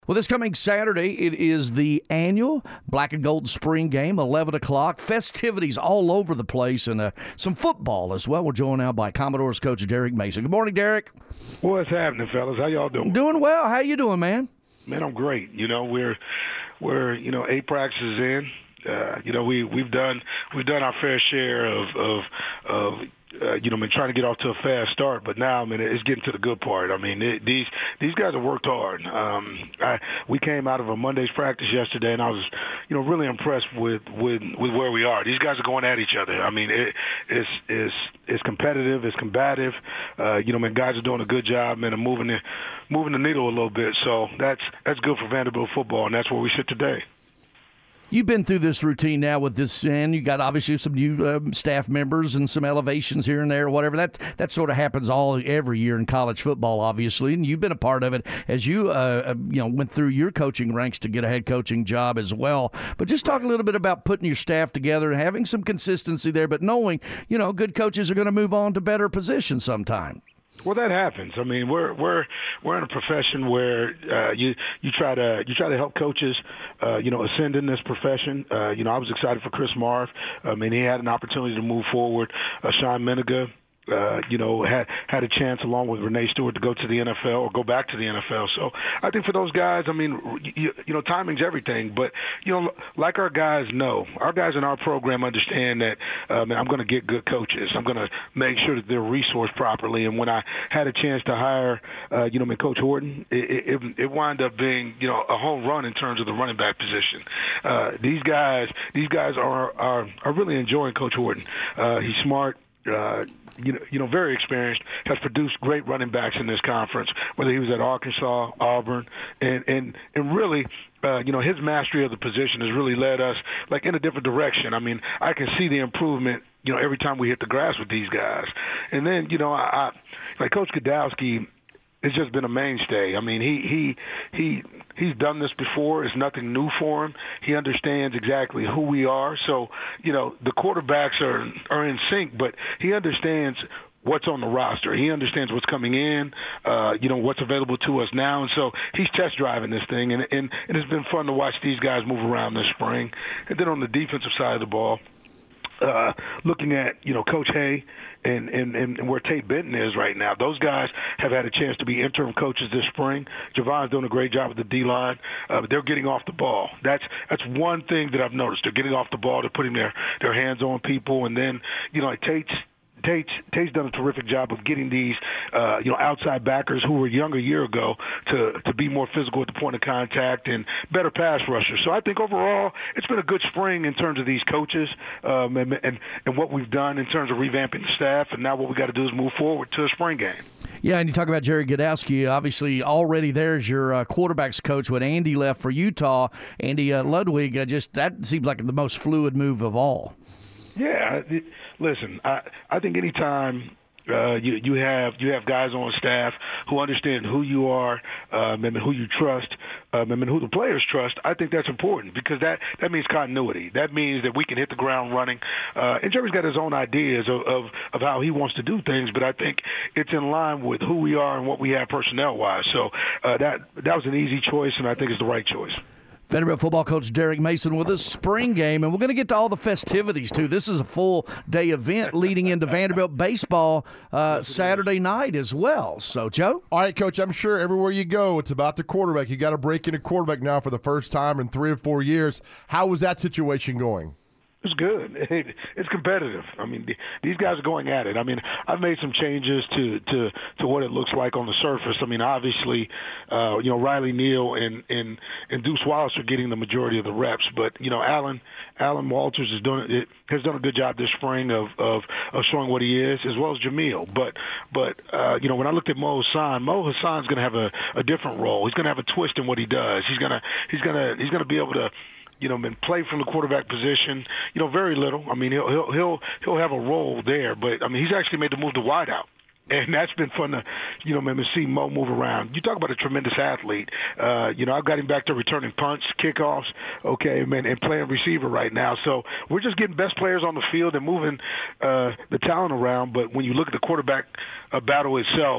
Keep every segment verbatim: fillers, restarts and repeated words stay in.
Well, this coming Saturday, it is the annual Black and Gold Spring Game, eleven o'clock. Festivities all over the place, and uh, some football as well. We're joined now by Commodores coach Derek Mason. Good morning, Derek. What's happening, fellas? How y'all doing? Doing well. How you doing, man? Man, I'm great. You know, we're we're you know eight practices in. Uh, you know, we we've done we've done our fair share of of of. Uh, you know, been trying to get off to a fast start, but now, I mean, it's getting to the good part. I mean, it, these these guys have worked hard. Um, I, we came out of a Monday's practice yesterday, and I was, you know, really impressed with, with, with where we are. These guys are going at each other. I mean, it, it's it's it's competitive, it's combative. Uh, you know, man, guys are doing a good job, man, of moving the moving the needle a little bit. So that's that's good for Vanderbilt football, and that's where we sit today. You've been through this routine now with this, and you got obviously some new um, staff members and some elevations here and there, whatever. That that sort of happens all every year in college football, obviously, and you've been a part of it as you uh, you know went through your coaching ranks to get a head coaching job as well. But just talk a little bit about putting your staff together and having some consistency there, but knowing you know good coaches are going to move on to better positions sometime. Well, that happens. I mean, we're we're we're in a profession where uh, you you try to you try to help coaches, uh, you know, ascend in this profession. Uh, you know, I was excited for Chris Marv. I mean, he had an opportunity to move forward. Uh, Sean Meniga, uh, you know, had had a chance along with Renee Stewart to go to the N F L or go back to the N F L. So I think for those guys, I mean, you, you know, timing's everything. But you know, like our guys know, our guys in our program understand that um, I'm going to get good coaches. I'm going to make sure that they're resourced properly. And when I had a chance to hire, uh, you know, I mean, Coach Horton, it, it, it wound up being, you know, a home run in terms of the running back position. Uh, these guys, these guys are are, are really enjoying Coach Horton. Uh, he's smart. Uh, you know, you know, very experienced, has produced great running backs in this conference, whether he was at Arkansas, Auburn, and and, and really, uh, you know, his mastery of the position has really led us, like, in a different direction. I mean, I can see the improvement, you know, every time we hit the grass with these guys. And then, you know, I, I like Coach Godowski, it's just been a mainstay. I mean, he he he he's done this before. It's nothing new for him. He understands exactly who we are. So, you know, the quarterbacks are are in sync, but he understands what's on the roster. He understands what's coming in, uh, you know, what's available to us now. And so he's test driving this thing, and, and, and it's been fun to watch these guys move around this spring. And then on the defensive side of the ball, Uh, looking at, you know, Coach Hay and, and, and where Tate Benton is right now, those guys have had a chance to be interim coaches this spring. Javon's doing a great job with the D-line. Uh, they're getting off the ball. That's that's one thing that I've noticed. They're getting off the ball. They're putting their, their hands on people. And then, you know, like Tate's, Tate's, Tate's done a terrific job of getting these, uh, you know, outside backers who were young a year ago to to be more physical at the point of contact and better pass rushers. So I think overall it's been a good spring in terms of these coaches um, and, and and what we've done in terms of revamping the staff. And now what we got to do is move forward to a spring game. Yeah, and you talk about Jerry Godowski, obviously already there's your uh, quarterbacks coach. When Andy left for Utah, Andy uh, Ludwig, uh, just that seems like the most fluid move of all. Yeah, listen, I, I think anytime uh, you you have you have guys on staff who understand who you are, um, and who you trust, um, and who the players trust, I think that's important because that, that means continuity. That means that we can hit the ground running. Uh, and Jerry's got his own ideas of, of, of how he wants to do things, but I think it's in line with who we are and what we have personnel-wise. So uh, that that was an easy choice, and I think it's the right choice. Vanderbilt football coach Derek Mason with a spring game, and we're going to get to all the festivities, too. This is a full-day event leading into Vanderbilt baseball uh, Saturday night as well. So, Joe? All right, Coach, I'm sure everywhere you go, it's about the quarterback. You got to break in a quarterback now for the first time in three or four years. How was that situation going? It's good. It's competitive. I mean, these guys are going at it. I mean, I've made some changes to, to, to what it looks like on the surface. I mean, obviously, uh, you know, Riley Neal and, and, and Deuce Wallace are getting the majority of the reps. But, you know, Alan Alan Walters is doing it, has done a good job this spring of, of, of showing what he is, as well as Jamil. But, but uh, you know, when I looked at Mo Hassan, Mo Hassan's going to have a, a different role. He's going to have a twist in what he does. He's going to he's going to he's going to be able to, you know, been play from the quarterback position, you know, very little. I mean, he'll he'll he'll he'll have a role there, but I mean, he's actually made the move to wideout. And that's been fun to, you know, man, to see Mo move around. You talk about a tremendous athlete. Uh, you know, I've got him back to returning punts, kickoffs, okay, man, and playing receiver right now. So we're just getting best players on the field and moving uh, the talent around. But when you look at the quarterback uh, battle itself,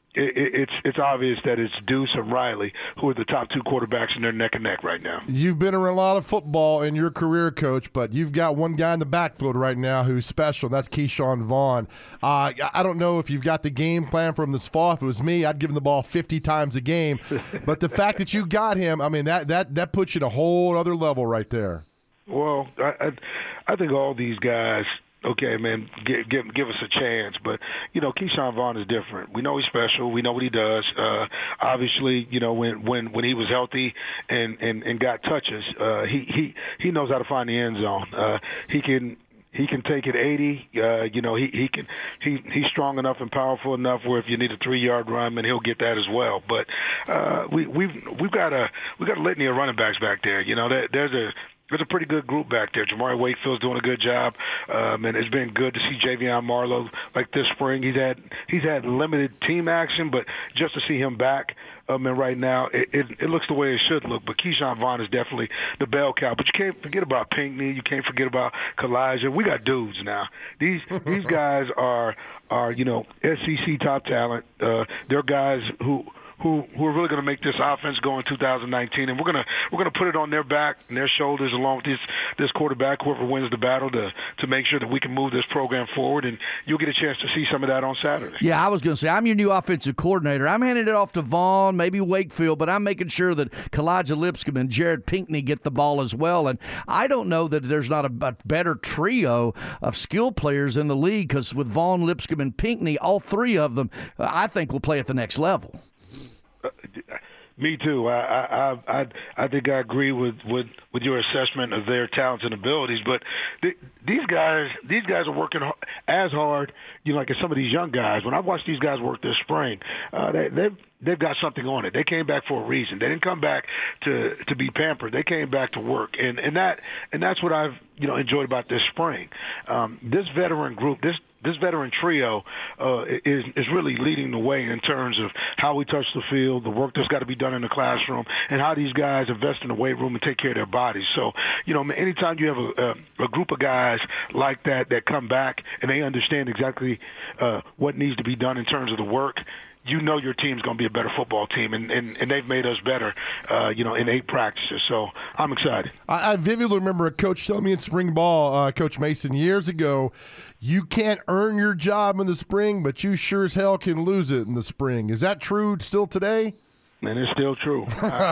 it, it's it's obvious that it's Deuce and Riley who are the top two quarterbacks, and they're neck and neck right now. You've been around a lot of football in your career, Coach, but you've got one guy in the backfield right now who's special, and that's Keyshawn Vaughn. Uh, I don't know if you've got the game plan for him this fall. If it was me, I'd give him the ball fifty times a game. But the fact that you got him, I mean, that that that puts you at a whole other level right there. Well, I I, I think all these guys – okay, man, give, give, give us a chance. But, you know, Keyshawn Vaughn is different. We know he's special. We know what he does. Uh, obviously, you know, when, when, when he was healthy and, and, and got touches, uh, he, he, he knows how to find the end zone. Uh, he can he can take it eighty. Uh, you know, he, he can he he's strong enough and powerful enough where if you need a three-yard run, and he'll get that as well. But uh, we we've we've got a we got a litany of running backs back there. You know, there, there's a There's a pretty good group back there. Jamari Wakefield's doing a good job, um, and it's been good to see Javion Marlowe like this spring. He's had he's had limited team action, but just to see him back, um, and right now it, it, it looks the way it should look. But Keyshawn Vaughn is definitely the bell cow. But you can't forget about Pinckney. You can't forget about Kalijah. We got dudes now. These these guys are are you know S E C top talent. Uh, they're guys who. Who, who are really going to make this offense go in two thousand nineteen, and we're gonna we're gonna put it on their back and their shoulders, along with this this quarterback, whoever wins the battle, to to make sure that we can move this program forward. And you'll get a chance to see some of that on Saturday. Yeah, I was going to say, I'm your new offensive coordinator. I'm handing it off to Vaughn, maybe Wakefield, but I'm making sure that Kalijah Lipscomb and Jared Pinckney get the ball as well. And I don't know that there's not a, a better trio of skill players in the league, because with Vaughn, Lipscomb, and Pinckney, all three of them, I think will play at the next level. Uh, me too. I, I I I think I agree with, with, with your assessment of their talents and abilities. But th- these guys these guys are working as hard, you know, like as some of these young guys. When I watched these guys work this spring, uh, they they've they've got something on it. They came back for a reason. They didn't come back to, to be pampered. They came back to work, and and that and that's what I've you know enjoyed about this spring. Um, this veteran group, this. This veteran trio uh, is is really leading the way in terms of how we touch the field, the work that's got to be done in the classroom, and how these guys invest in the weight room and take care of their bodies. So, you know, anytime you have a, a, a group of guys like that that come back and they understand exactly uh, what needs to be done in terms of the work, you know your team's going to be a better football team, and, and, and they've made us better, uh, you know, in eight practices. So I'm excited. I, I vividly remember a coach telling me in spring ball, uh, Coach Mason, years ago, you can't earn your job in the spring, but you sure as hell can lose it in the spring. Is that true still today? And it's still true.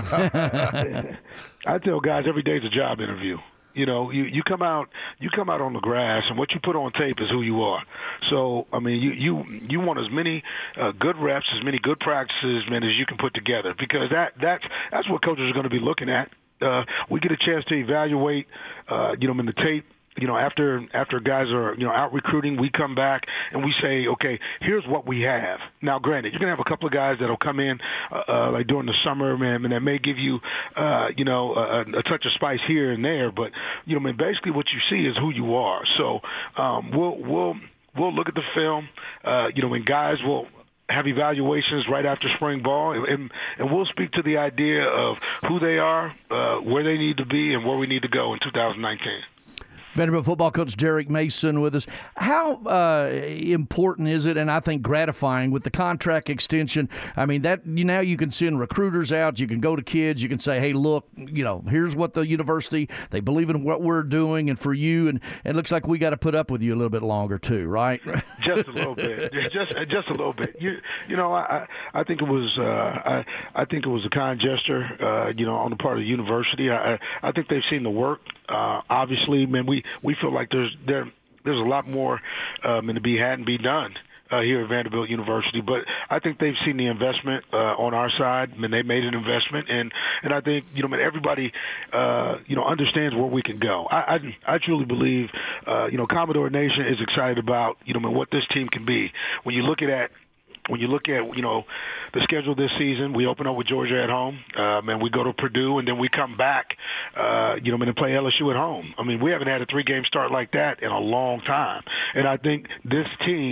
I, I tell guys every day is a job interview. You know, you, you come out you come out on the grass, and what you put on tape is who you are. So, I mean, you you, you want as many uh, good reps, as many good practices, man, as you can put together, because that that's that's what coaches are going to be looking at. Uh, we get a chance to evaluate, uh, you know, in the tape. You know, after after guys are, you know, out recruiting, we come back and we say, okay, here's what we have. Now, granted, you're going to have a couple of guys that will come in, uh, uh, like during the summer, man, and that may give you, uh, you know, a, a touch of spice here and there. But, you know, I mean, basically what you see is who you are. So um, we'll, we'll, we'll look at the film, uh, you know, when guys will have evaluations right after spring ball, and, and we'll speak to the idea of who they are, uh, where they need to be, and where we need to go in two thousand nineteen. Vanderbilt football coach Derek Mason with us. How uh, important is it, and I think gratifying, with the contract extension? I mean, that you now you can send recruiters out. You can go to kids. You can say, hey, look, you know, here's what the university, they believe in what we're doing, and for you, and it looks like we got to put up with you a little bit longer too, right? Just a little bit. Just just a little bit. You you know, I I think it was uh, I I think it was a kind gesture, uh, you know, on the part of the university. I I think they've seen the work. Uh, obviously, man, we, we feel like there's there there's a lot more um, to be had and be done uh, here at Vanderbilt University. But I think they've seen the investment uh, on our side, and they made an investment, and, and I think you know, man, everybody uh, you know understands where we can go. I I, I truly believe uh, you know Commodore Nation is excited about you know man, what this team can be. When you look at that. When you look at, you know, the schedule this season, we open up with Georgia at home, um, and we go to Purdue, and then we come back, uh, you know, and play L S U at home. I mean, we haven't had a three-game start like that in a long time. And I think this team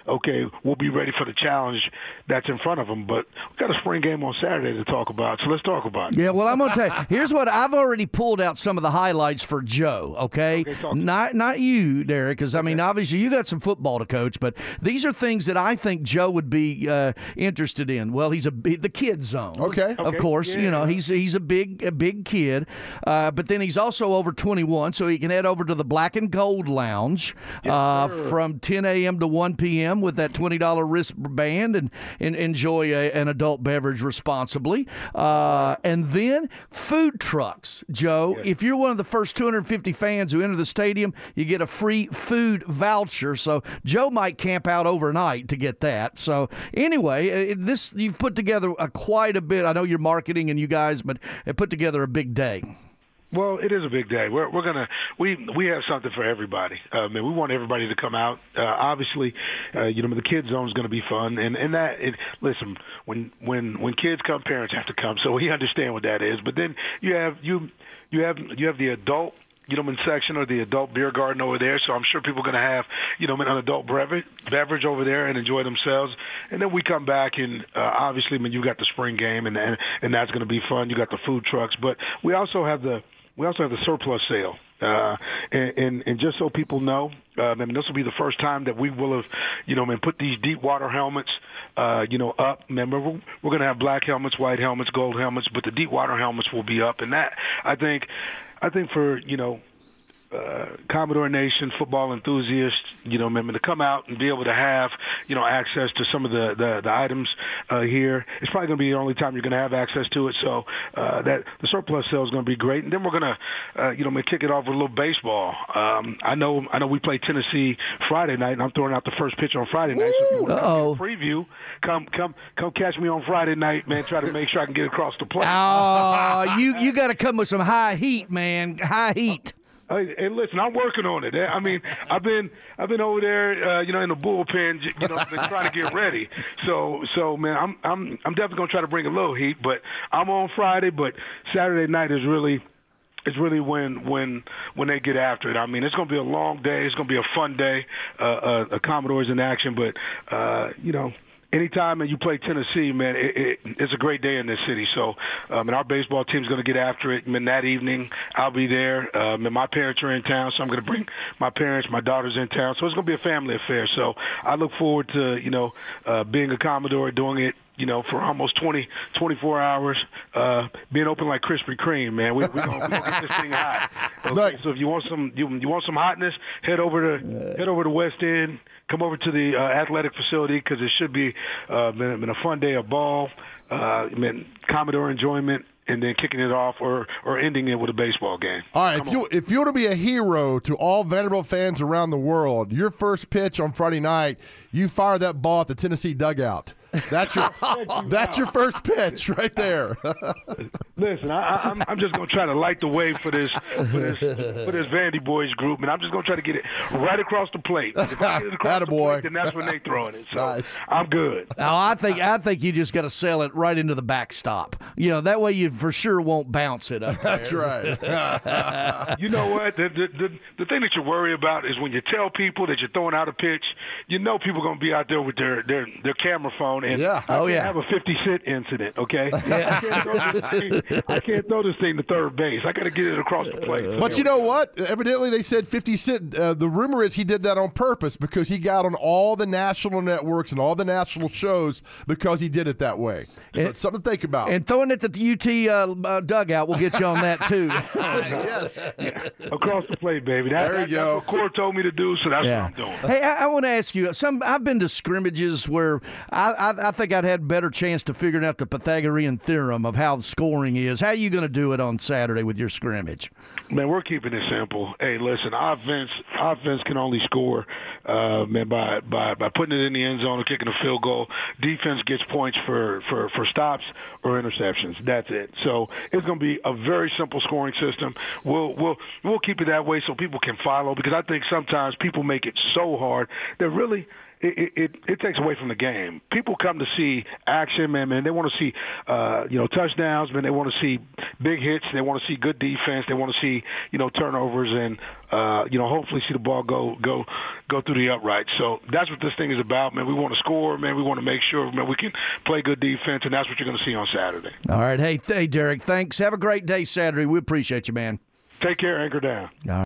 okay, we'll be ready for the challenge that's in front of them. But we've got a spring game on Saturday to talk about, so let's talk about it. Yeah, well, I'm going to tell you, here's what I've already pulled out some of the highlights for Joe, okay? okay not not you, Derek, because, I mean, okay. obviously you got some football to coach, but these are things that I think Joe would be uh, interested in. Well, he's a the kid zone. Okay. Of okay. course, yeah. you know, he's he's a big a big kid, uh, but then he's also over twenty-one, so he can head over to the Black and Gold Lounge yes, uh, from ten a.m. to one p.m. with that twenty dollars wristband and, and enjoy a, an adult beverage responsibly. Uh, and then food trucks, Joe. Yes. If you're one of the first two hundred fifty fans who enter the stadium, you get a free food voucher. So Joe might camp out overnight to get that. So anyway, this you've put together a, quite a bit. I know you're marketing and you guys, but it put together a big day. Well, it is a big day. We're we're gonna we we have something for everybody. Uh, man, we want everybody to come out. Uh, obviously, uh, you know the kids zone is going to be fun, and and that it, listen when when when kids come, parents have to come. So we understand what that is. But then you have you you have you have the adult. You know, in section or the adult beer garden over there. So I'm sure people are going to have, you know, an adult beverage, beverage over there and enjoy themselves. And then we come back and uh, obviously, I mean, you got the spring game and and, and that's going to be fun. You got the food trucks, but we also have the we also have the surplus sale. Uh, and, and, and just so people know, uh, I mean, this will be the first time that we will have, you know, I mean, put these deep water helmets, uh, you know, up. Remember, we're, we're going to have black helmets, white helmets, gold helmets, but the deep water helmets will be up. And that, I think, I think for, you know, Uh, Commodore Nation football enthusiasts, you know, remember to come out and be able to have, you know, access to some of the the, the items uh, here. It's probably going to be the only time you're going to have access to it. So uh, that the surplus sale is going to be great. And then we're going to, uh, you know, maybe kick it off with a little baseball. Um, I know, I know, we play Tennessee Friday night, and I'm throwing out the first pitch on Friday night. So if you want to get a preview, come, come, come catch me on Friday night, man. Try to make sure I can get across the plate. Oh, you you got to come with some high heat, man. High heat. Hey, hey, listen, I'm working on it. I mean, I've been I've been over there, uh, you know, in the bullpen, you know, been trying to get ready. So, so man, I'm I'm I'm definitely gonna try to bring a little heat. But I'm on Friday, but Saturday night is really. It's really when when when they get after it. I mean, it's going to be a long day. It's going to be a fun day. Uh, uh, the Commodores in action, but uh, you know. Anytime and you play Tennessee, man, it, it, it's a great day in this city. So, um, and our baseball team's going to get after it. And that evening, I'll be there. Um, and my parents are in town, so I'm going to bring my parents, my daughter's in town. So it's going to be a family affair. So I look forward to, you know, uh, being a Commodore, doing it, you know, for almost twenty, twenty-four hours, uh, being open like Krispy Kreme, man. We're we going to get this thing hot. Okay? Like, so if you want some, you, you want some hotness, head over to uh, head over to West End. Come over to the uh, athletic facility because it should be uh, been, been a fun day of ball, uh, been Commodore enjoyment, and then kicking it off or, or ending it with a baseball game. All right, if you, if you want to be a hero to all Vanderbilt fans around the world, your first pitch on Friday night, you fire that ball at the Tennessee dugout. That's your that's your first pitch right there. Listen, I, I'm I'm just gonna try to light the way for this for this for this Vandy boys group, and I'm just gonna try to get it right across the plate. If I get it across the plate, then that's when they throwing it. So nice. I'm good. Now I think I think you just got to sell it right into the backstop. You know that way you for sure won't bounce it up there. That's right. You know what? The, the the the thing that you worry about is when you tell people that you're throwing out a pitch. You know people are gonna be out there with their their their camera phone. And yeah. I oh, yeah. have a fifty cent incident, okay? Yeah. I, can't throw this thing, I can't throw this thing to third base. I got to get it across the plate. But you know what? Evidently, they said fifty Cent. Uh, the rumor is he did that on purpose because he got on all the national networks and all the national shows because he did it that way. So and, it's something to think about. And throwing it at the U T uh, uh, dugout will get you on that, too. Yes. Yeah. Across the plate, baby. That, there you that, go. That's what Core told me to do, so that's yeah. what I'm doing. Hey, I, I want to ask you, some. I've been to scrimmages where I, I I think I'd had better chance to figure out the Pythagorean theorem of how the scoring is. How are you going to do it on Saturday with your scrimmage? Man, we're keeping it simple. Hey, listen, offense offense can only score, uh, man, by, by by putting it in the end zone or kicking a field goal. Defense gets points for, for, for stops or interceptions. That's it. So it's going to be a very simple scoring system. We'll we'll we'll keep it that way so people can follow because I think sometimes people make it so hard that really – it, it it takes away from the game. People come to see action, man. Man, they want to see uh, you know touchdowns, man. They want to see big hits. They want to see good defense. They want to see you know turnovers, and uh, you know hopefully see the ball go go go through the uprights. So that's what this thing is about, man. We want to score, man. We want to make sure, man, we can play good defense, and that's what you're going to see on Saturday. All right, hey, hey, Derek, thanks. Have a great day Saturday. We appreciate you, man. Take care. Anchor down. All right.